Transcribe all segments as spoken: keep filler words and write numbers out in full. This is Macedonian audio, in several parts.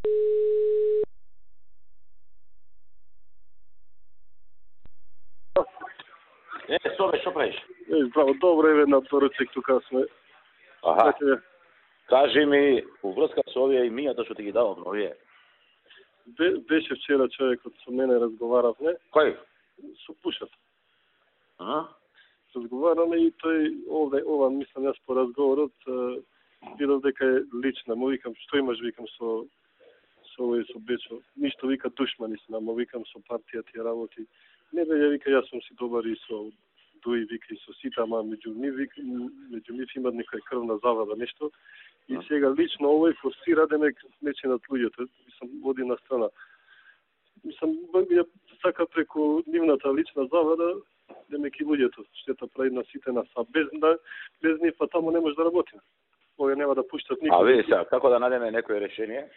Е, Собе, што правиш? Е, браво, добро е на поручик, тука сме. Аха. Значи, Кажи ми, уврска со овие имињата што ти ги давам на овие. бе, беше вчера човекот со мене разговаравме, Кој? со Пушат. А? Разговараме и тој овде, ова, мислам јас по разговорот, е, видов дека е лична. Му викам, што имаш, викам, со со овој со Бечо. Ништо, вика, душмани сме, му викам, со партија ти работи. Не бе, ја вика, јас сум си добар и со Дуи, вика, и со сите, ама меѓу нив, вика, меѓу нив имат некоја крвна завада, нешто. И сега лично овој форсира да ме нечинат луѓето, мислам, води на страна. Мислам, ја сака преку нивната лична завада да ме ки луѓето, штета прави на сите нас, а без, да, без нив, па таму не може да работиме. Овие нема да пуштат никој. А види сега, како да најдеме некое решение?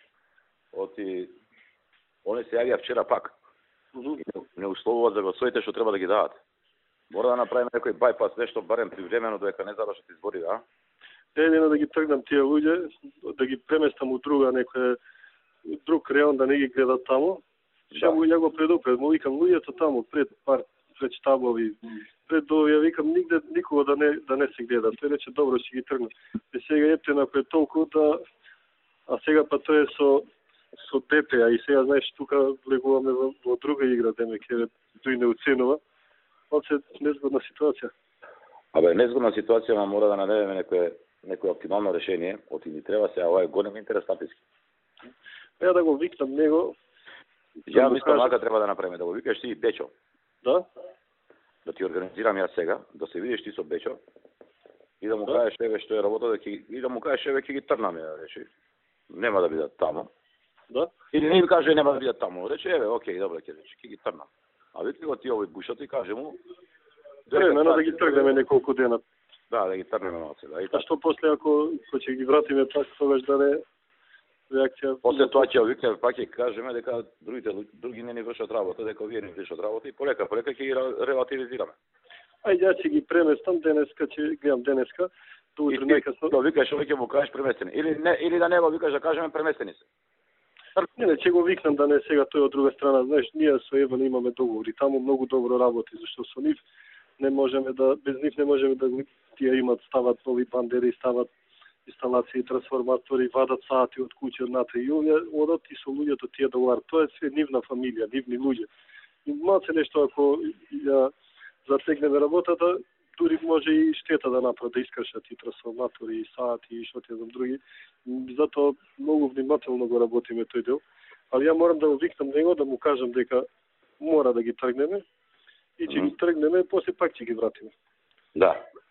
Оти, они се јавија вчера пак. Mm-hmm. Не условуваат за гласовите што треба да ги дадат. Мора да направиме некој байпас, нешто барем привремено додека не завршат избори, да? Едино да ги тргнам тие луѓе, да ги преместам у друга некоја друг реон, да не ги гледат таму. Ше Да. му ја го предупред, му викам луѓето таму пред пар пред штабови, пред овие, викам нигде никога да не да не се гледа. Тој рече добро ќе ги тргнам. И сега ете на пред толку да, а сега па тоа е со со дете, а и сега знаеш тука влегуваме во, во друга игра, деме ќе тој не оценува. Оце незгодна ситуација. Абе, незгодна ситуација, ама мора да најдеме некое некое оптимално решение. Оти ни треба сега, ова е голем интерес статиски. Ја да го викнам него. Ја да мислам, кажа- ака треба да направиме, да го викаш ти Бечо, Да? да ти организирам јас сега, да се видиш ти со Бечо и да му Да. кажеш еве што е работа, да ќе и да му кажеш еве ќе ги трнаме, да речи. Нема да бидат таму. Да? Или не им каже нема да бидат таму. Рече еве, окей, добро ќе рече, ќе ги трнам. А види го ти овој Бушот и каже му Времено да ги тргнеме неколку дена. Да, да ги трнеме малце, да. И А што после ако ако ќе ги вратиме пак тогаш да не реакција? после тоа ќе викнеме пак ќе кажеме дека другите лу- други не ни вршат работа, дека овие не вршат работа и полека полека ќе ги ра- релативизираме. Ајде ја ќе ги преместам денеска, ќе гледам денеска, до И утре ти најкасно. да викаш овој ќе му кажеш преместени или не или да не го викаш да кажеме преместени се. Не, не, ќе го викнам да не сега тој од друга страна. Знаеш, ние со Еван имаме договори, таму многу добро работи, зашто со нив не можеме да без нив не можеме да ги тие имат стават нови бандери, стават инсталации, трансформатори, вадат сати од куќе однатре и овие одат и со луѓето тие договарат. Тоа е све нивна фамилија, нивни луѓе. И малце нешто ако ја затегнеме работата, дури може и штета да направат, да искршат и трансформатори, и сати, и што ти знам други. Затоа многу внимателно го работиме тој дел. Али ја морам да го викнам него, да му кажам дека мора да ги тргнеме и ќе ги тргнеме, после пак ќе ги вратиме. Да.